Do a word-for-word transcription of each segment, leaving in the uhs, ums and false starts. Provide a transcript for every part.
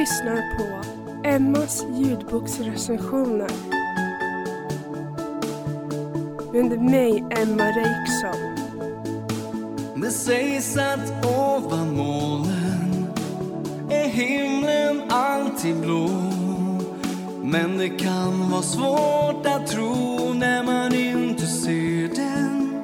lyssnar på Emmas ljudboksrecensioner med mig, Emma Reiksson. Det sägs att ovan molnen är himlen alltid blå, men det kan vara svårt att tro när man inte ser den.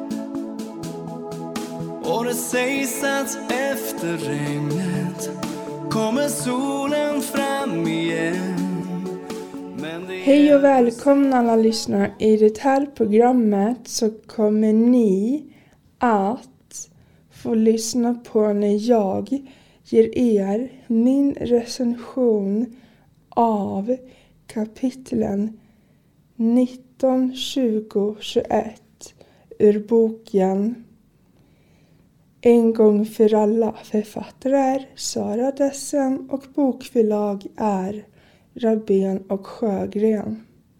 Och det sägs att efter regnet kommer solen fram igen. Men det Hej och välkomna alla lyssnare. I det här programmet så kommer ni att få lyssna på när jag ger er min recension av kapitlen nitton, tjugo, tjugoett ur boken En gång för alla. Författare är Sara Dessen och bokförlag är Rabén och Sjögren.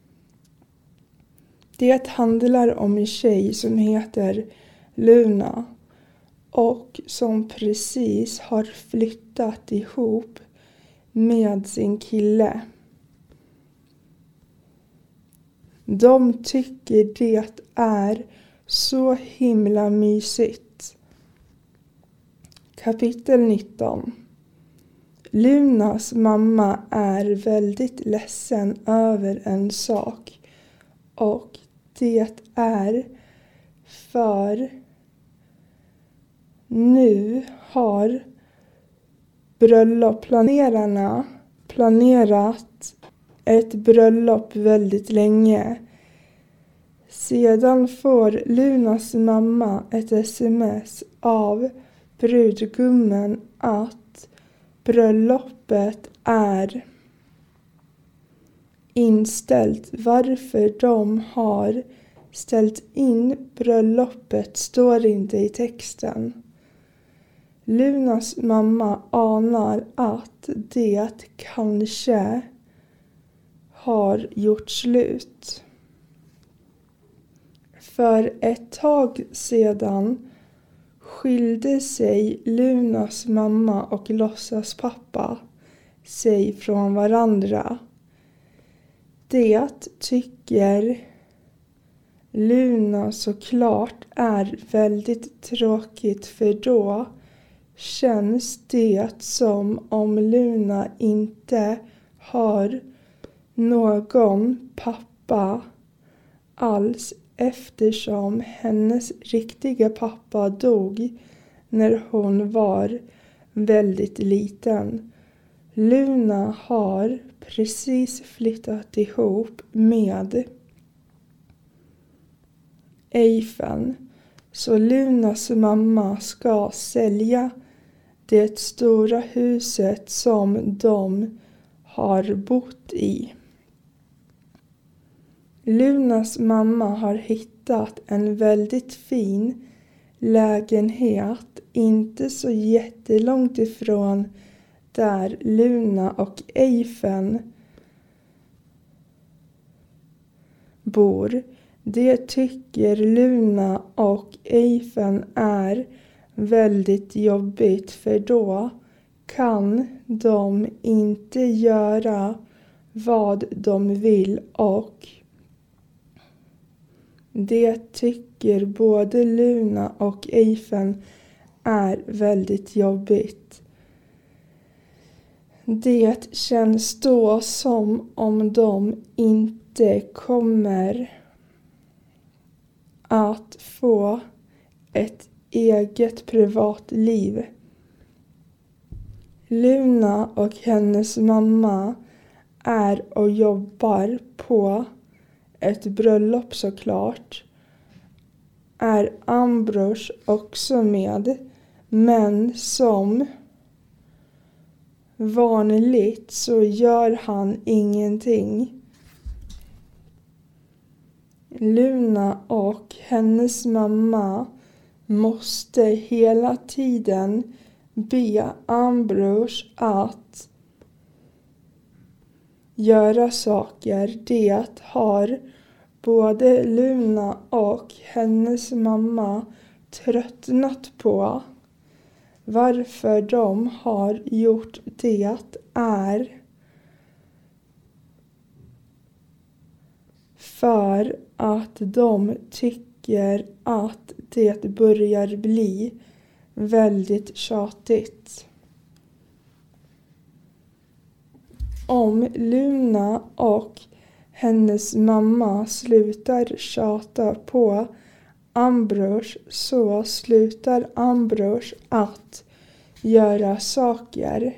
Det handlar om en tjej som heter Luna och som precis har flyttat ihop med sin kille. De tycker det är så himla mysigt. Kapitel nitton. Lunas mamma är väldigt ledsen över en sak, och det är för nu har bröllopsplanerarna planerat ett bröllop väldigt länge. Sedan får Lunas mamma ett sms av brudgummen att bröllopet är inställt. Varför de har ställt in bröllopet står inte i texten. Lunas mamma anar att det kanske har gjort slut. För ett tag sedan skilde sig Lunas mamma och låtsaspappa sig från varandra. Det tycker Luna såklart är väldigt tråkigt, för då känns det som om Luna inte har någon pappa alls, eftersom hennes riktiga pappa dog när hon var väldigt liten. Luna har precis flyttat ihop med Eifen, så Lunas mamma ska sälja det stora huset som de har bott i. Lunas mamma har hittat en väldigt fin lägenhet inte så jättelångt ifrån där Luna och Eifen bor. Det tycker Luna och Eifen är väldigt jobbigt, för då kan de inte göra vad de vill, och det tycker både Luna och Eifen är väldigt jobbigt. Det känns då som om de inte kommer att få ett eget privatliv. Luna och hennes mamma är och jobbar på ett bröllop såklart. Är Ambros också med, men som vanligt så gör han ingenting. Luna och hennes mamma måste hela tiden be Ambros att göra saker. Det har både Luna och hennes mamma tröttnat på. Varför de har gjort det är för att de tycker att det börjar bli väldigt tjatigt. Om Luna och hennes mamma slutar tjata på Ambrosch så slutar Ambrosch att göra saker.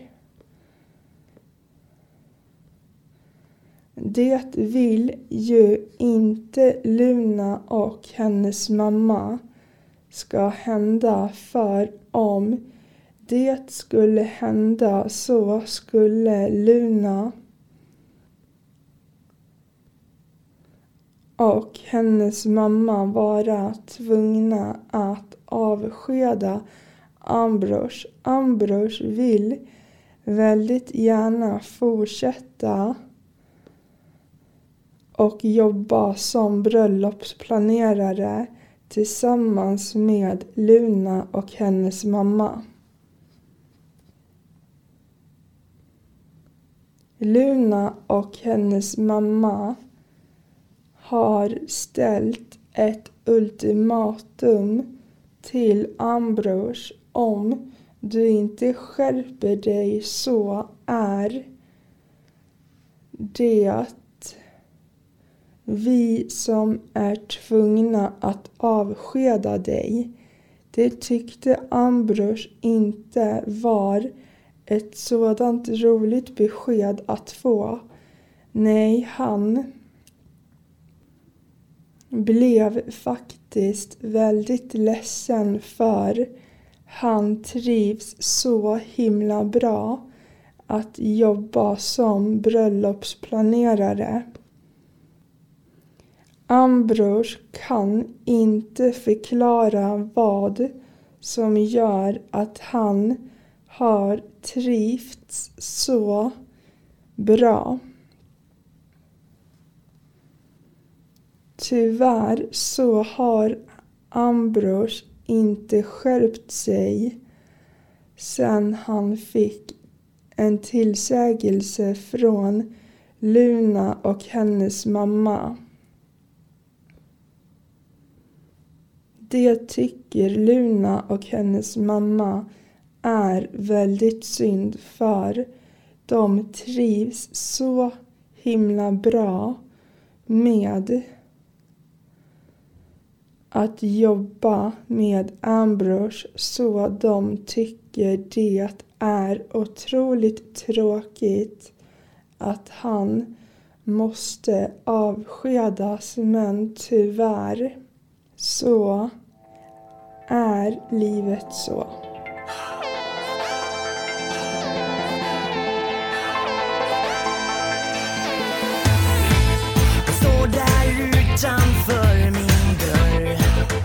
Det vill ju inte Luna och hennes mamma ska hända, för om det skulle hända så skulle Luna och hennes mamma vara tvungna att avskeda Ambrosch. Ambrosch vill väldigt gärna fortsätta och jobba som bröllopsplanerare tillsammans med Luna och hennes mamma. Luna och hennes mamma har ställt ett ultimatum till Ambrosch: om du inte skärper dig så är det vi som är tvungna att avskeda dig. Det tyckte Ambrosch inte var ett sådant roligt besked att få. Nej, han blev faktiskt väldigt ledsen, för han trivs så himla bra att jobba som bröllopsplanerare. Ambrosch kan inte förklara vad som gör att han har trivts så bra. Tyvärr så har Ambrosch inte skärpt sig sen han fick en tillsägelse från Luna och hennes mamma. Det tycker Luna och hennes mamma är väldigt synd, för de trivs så himla bra med att jobba med Ambrosch, så de tycker det är otroligt tråkigt att han måste avskedas, men tyvärr så är livet så. Jag står där utanför min dörr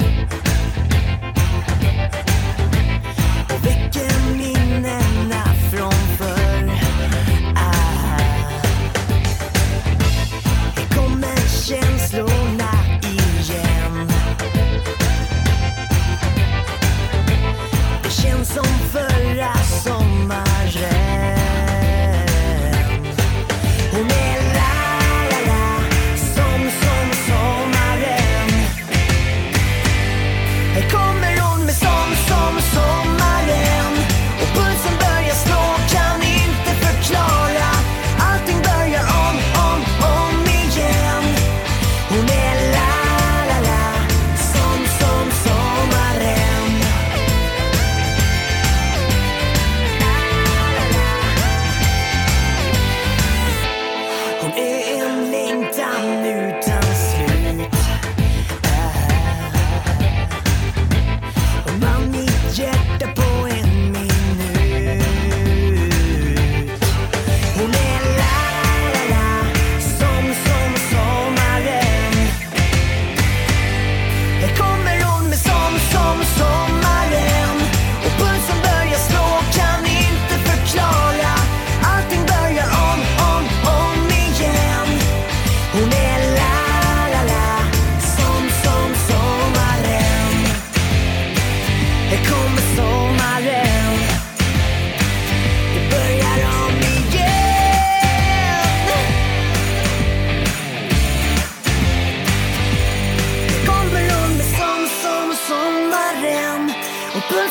och väcker minnena från förr. Ah. Här kommer känslorna igen. Det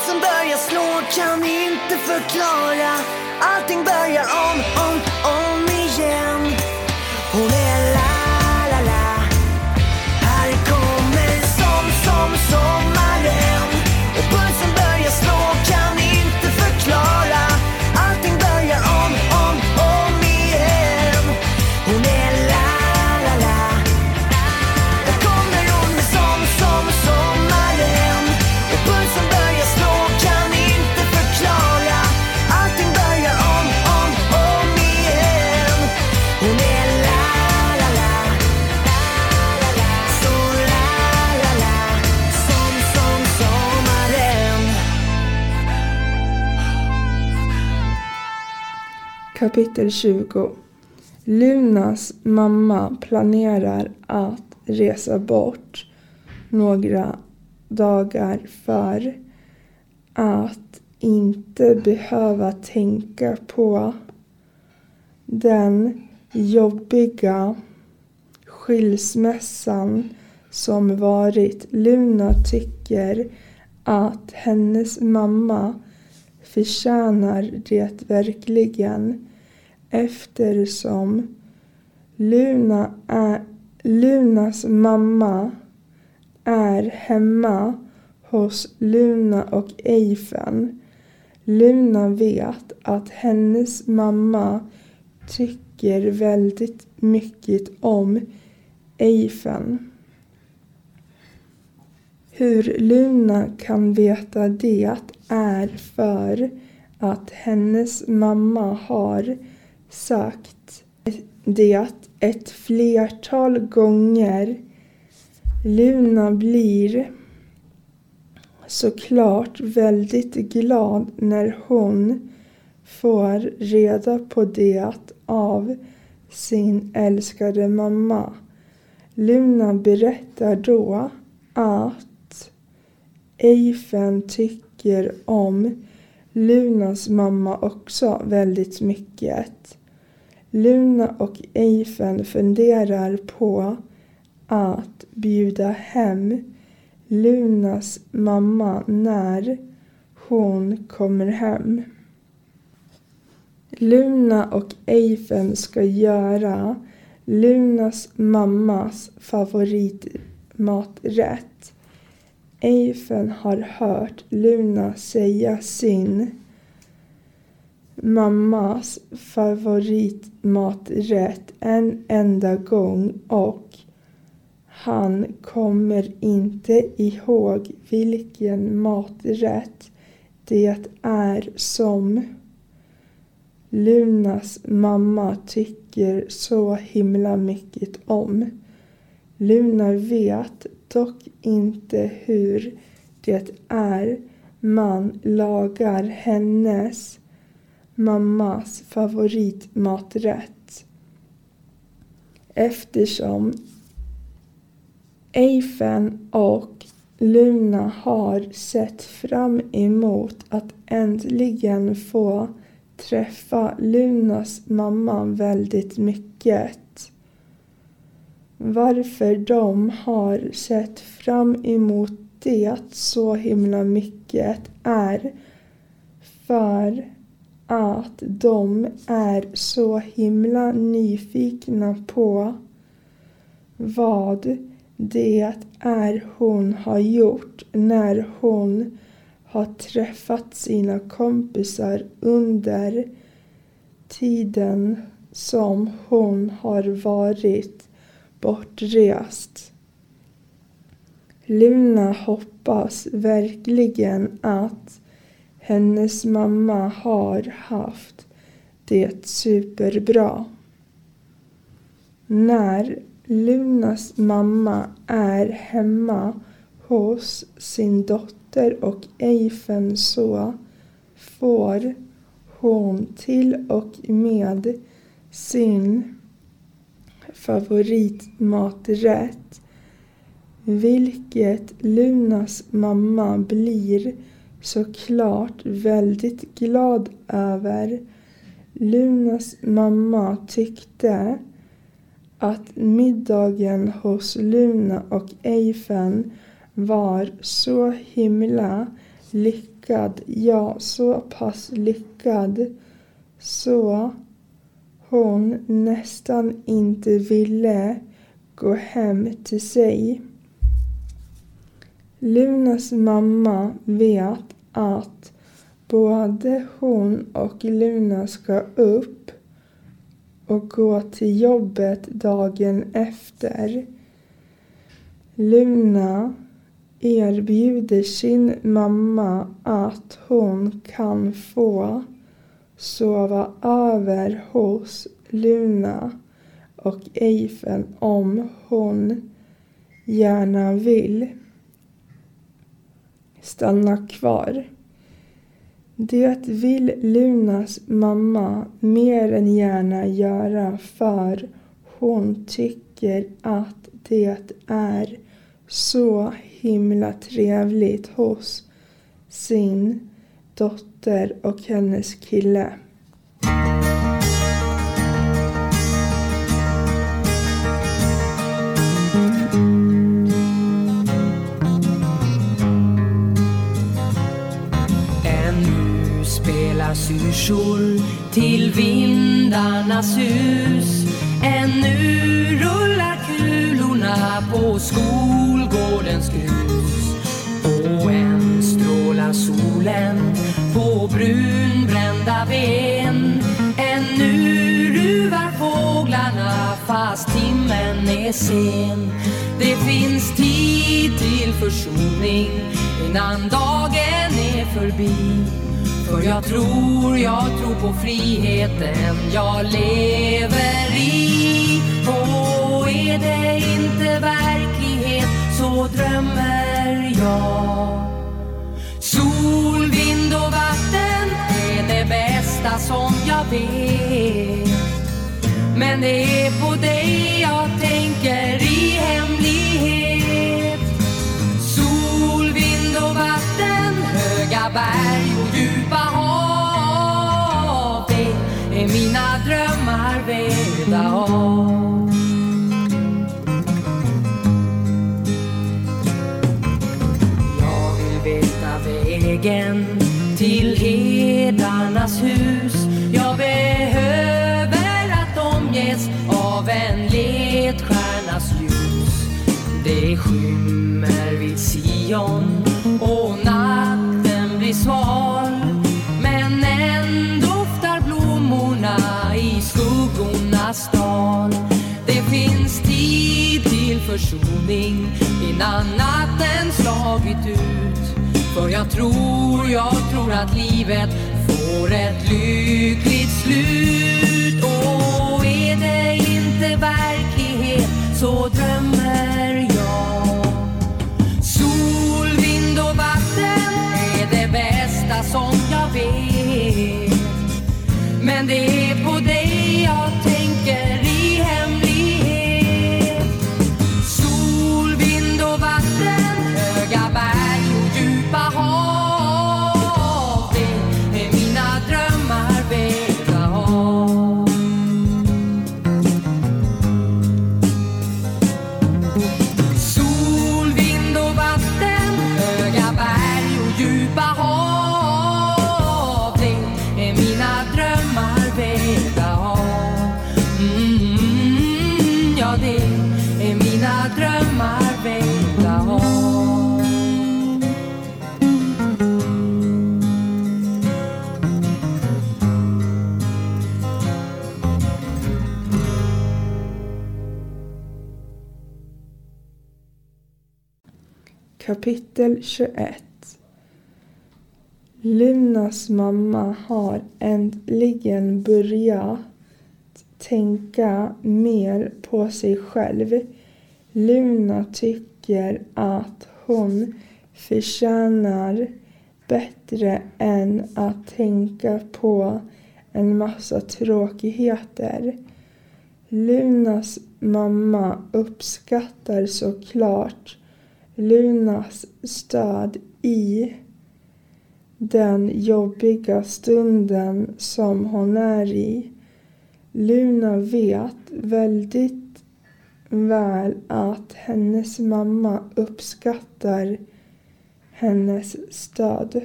pulsen börjar slå, kan inte förklara. Allting börjar om, om, om igen. Hon är la, la, la. Här kommer som, som sommaren. Och pulsen börjar slå, kan inte förklara. Allting börjar om, om, om igen. Hon är la, la, la. Där kommer hon med som, som sommaren. Och pulsen börjar slå, kan inte förklara. Allting börjar om, om, om igen. Hon är la, la, la. Så la, la, la. Som, som sommaren. Kapitel tjugo. Lunas mamma planerar att resa bort några dagar för att inte behöva tänka på den jobbiga skilsmässan som varit. Luna tycker att hennes mamma förtjänar det verkligen, eftersom Luna är, Lunas mamma är hemma hos Luna och Eyfen. Luna vet att hennes mamma tycker väldigt mycket om Eyfen. Hur Luna kan veta det är för att hennes mamma har sagt det ett flertal gånger. Luna blir såklart väldigt glad när hon får reda på det av sin älskade mamma. Luna berättar då att Eyfen tycker om Lunas mamma också väldigt mycket. Luna och Eyfen funderar på att bjuda hem Lunas mamma när hon kommer hem. Luna och Eyfen ska göra Lunas mammas favoritmaträtt. Eyfen har hört Luna säga sin mammas favoritmaträtt en enda gång och han kommer inte ihåg vilken maträtt det är som Lunas mamma tycker så himla mycket om. Luna vet dock inte hur det är man lagar hennes mammas favoritmaträtt. Eftersom Eyfen och Luna har sett fram emot att äntligen få träffa Lunas mamma väldigt mycket. Varför de har sett fram emot det så himla mycket är för att de är så himla nyfikna på vad det är hon har gjort när hon har träffat sina kompisar under tiden som hon har varit bortrest. Luna hoppas verkligen att hennes mamma har haft det superbra. När Lunas mamma är hemma hos sin dotter och Eyfen så får hon till och med sin favoritmaträtt, vilket Lunas mamma blir såklart väldigt glad över. Lunas mamma tyckte att middagen hos Luna och Eyfen var så himla lyckad, ja så pass lyckad så hon nästan inte ville gå hem till sig. Lunas mamma vet att både hon och Luna ska upp och gå till jobbet dagen efter. Luna erbjuder sin mamma att hon kan få sova över hos Luna och Eifen om hon gärna vill stanna kvar. Det vill Lunas mamma mer än gärna göra, för hon tycker att det är så himla trevligt hos sin dotter och hennes kille. Ännu spelar syrsor till vindarnas hus. Ännu rullar kulorna på skolgårdens grus. Och än strålar solen på brunbrända ben. Ännu ruvar fåglarna fast timmen är sen. Det finns tid till försoning innan dagen är förbi. För jag tror, jag tror på friheten jag lever i. Och är det inte verklighet så drömmer jag. Sol, vind och vatten är det bästa som jag vet. Men det är på dig jag tänker i hemlighet. Sol, vind och vatten, höga berg och djupa hav. Det är mina drömmar vävda av. Jag vill veta vägen till herdarnas hus. Jag behöver att omges av en ledstjärnas ljus. Det skymmer vid Sion och natten blir sval. Men än doftar blommorna i skuggornas dal. Det finns tid till försoning innan natten slagit ut. För jag tror, jag tror att livet får ett lyckligt slut. Och är det inte verklighet så drömmer jag. Sol, vind och vatten är det bästa som jag vet. Men det är på dig jag tänker i hemlighet. Sol, vind och vatten, höga berg och djupa hav. Det är mina drömmar vävda av. Sol, vind och vatten, höga berg och djupa hav. Det är mina drömmar vävda av. Mm, ja, det är mina drömmar vävda av. Kapitel tjugoett. Lunas mamma har äntligen börjat tänka mer på sig själv. Luna tycker att hon förtjänar bättre än att tänka på en massa tråkigheter. Lunas mamma uppskattar såklart Lunas stöd i den jobbiga stunden som hon är i. Luna vet väldigt väl att hennes mamma uppskattar hennes stöd.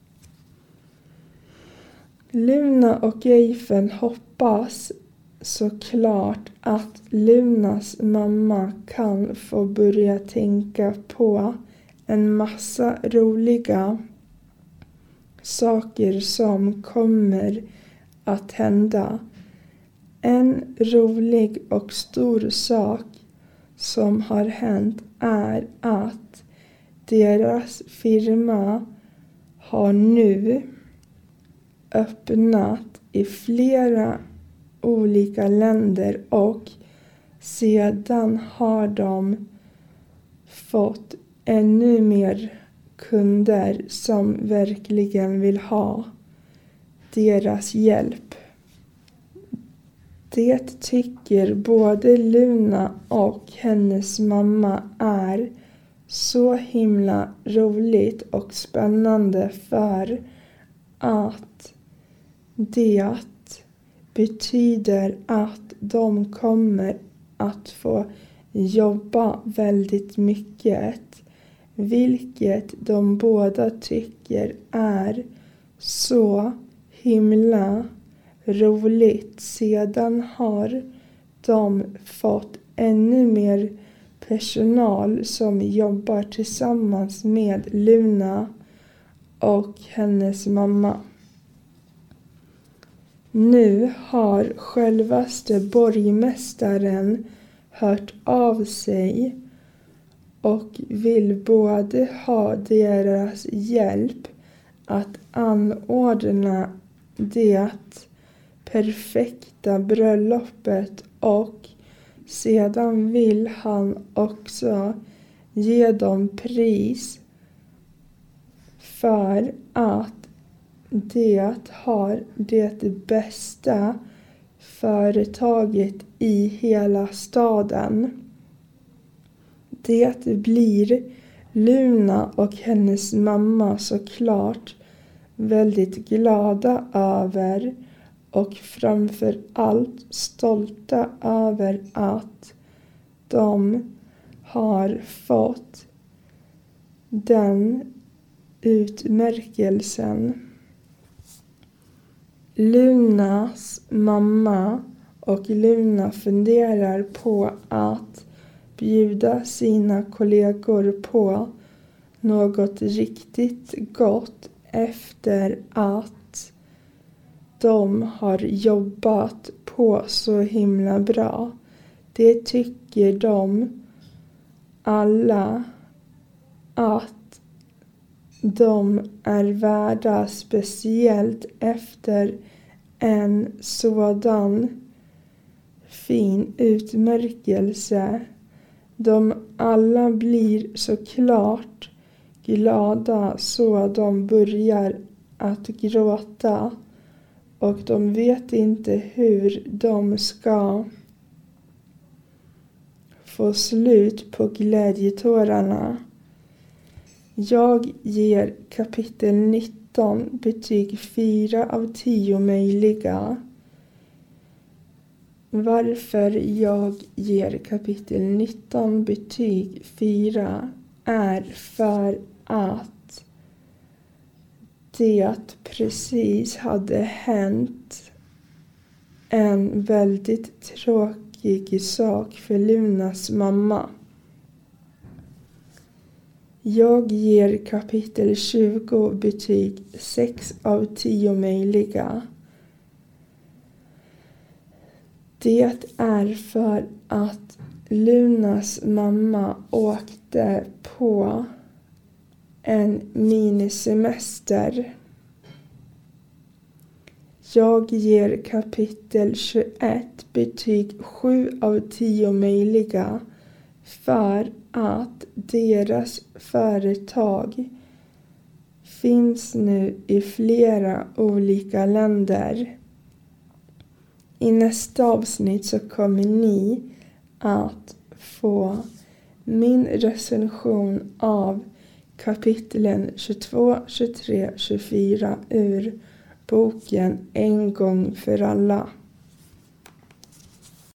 Luna och Eifen hoppas såklart att Lunas mamma kan få börja tänka på en massa roliga saker som kommer att hända. En rolig och stor sak som har hänt är att deras firma har nu öppnat i flera olika länder och sedan har de fått ännu mer kunder som verkligen vill ha deras hjälp. Det tycker både Luna och hennes mamma är så himla roligt och spännande för att det betyder att de kommer att få jobba väldigt mycket, vilket de båda tycker är så himla roligt. Sedan har de fått ännu mer personal som jobbar tillsammans med Luna och hennes mamma. Nu har självaste borgmästaren hört av sig och vill både ha deras hjälp att anordna det perfekta bröllopet och sedan vill han också ge dem pris för att det har det bästa företaget i hela staden. Det blir Luna och hennes mamma såklart väldigt glada över och framför allt stolta över att de har fått den utmärkelsen. Lunas mamma och Luna funderar på att bjuda sina kollegor på något riktigt gott efter att de har jobbat på så himla bra. Det tycker de alla att de är värda, speciellt efter en sådan fin utmärkelse. De alla blir såklart glada så de börjar att gråta och de vet inte hur de ska få slut på glädjetårarna. Jag ger kapitel nitton betyg fyra av tio möjliga. Varför jag ger kapitel nitton betyg fyra är för att det precis hade hänt en väldigt tråkig sak för Lunas mamma. Jag ger kapitel tjugo betyg sex av tio möjliga. Det är för att Lunas mamma åkte på en minisemester. Jag ger kapitel tjugoett betyg sju av tio möjliga för att deras företag finns nu i flera olika länder. I nästa avsnitt så kommer ni att få min recension av kapitlen tjugotvå, tjugotre, tjugofyra ur boken En gång för alla.